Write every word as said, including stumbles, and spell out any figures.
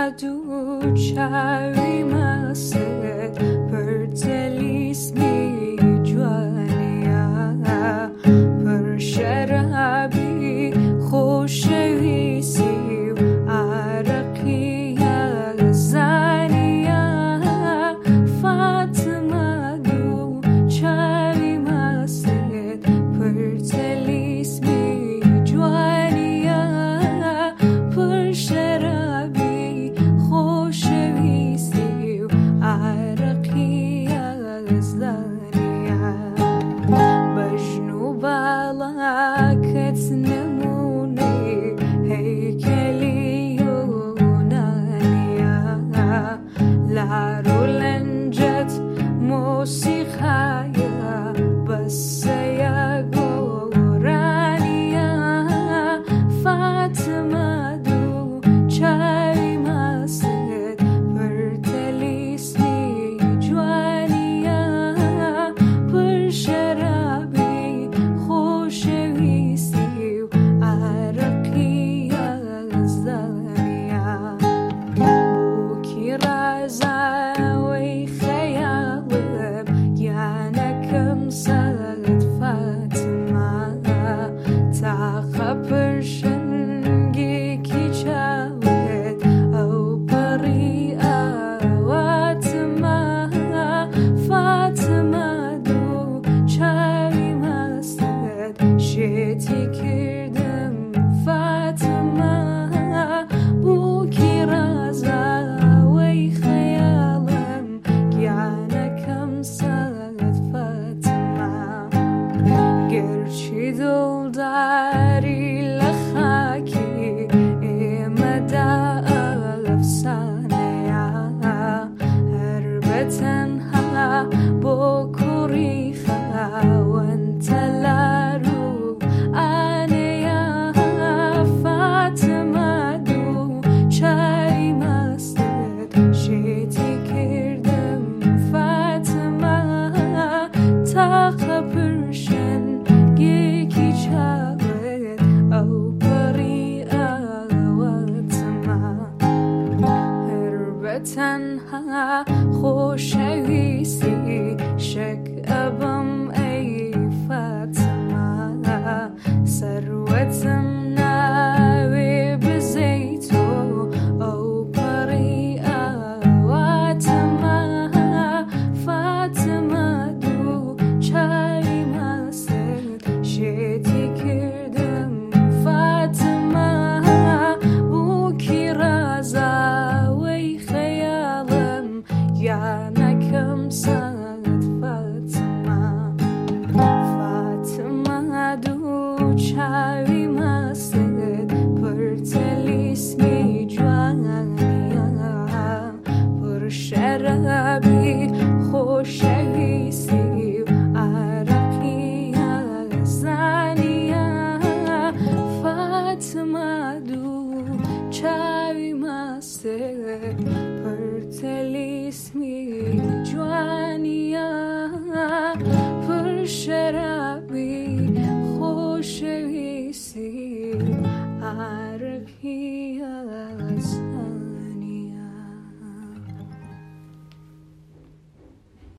du چاوی مست پرتلیس می جوانیا پر شرابی خوشویسی و عرقی زانیا فاطمه دو چاوی مست پرتلیس می جوانیا پر شرابی خوشویسی و عرقی زانیا بجنو بالاکت نمونی هیکلی یونانیا لارو لنجت موسیقایا بسیا گورانیا فاطمه دو چای مست پرتلیس می جوانیا پر شرابی خوشویسی و عرقی زانیا بوکی رازاوی خیالم یانکم سالت فاطمه تاقه پرشنگی کی چاوت او پری آواتمه فاطمه دو چاوی مست شیتی کردم فاطمه بوکی رازاوی خیالم گیانکم سالت فاطمه گرچی دل داری لخاکی ایمدا الافسانه هر بتنها بو کوری خاونت لارو آنیا فاطمه دو چای مست شیتی کردم فاطمه تاقه پرشن یکی چاوت او پری آواتمه هر بتنها خوشویسی شک ابم ای فاطمه ثروتم ناوی بزیتو او پری آواتمه فاطمه دو چای مست شیتی کردم فاطمه بوکی رازاوی خیالم یانکم سالت فاطمه فاطمه دو چاوی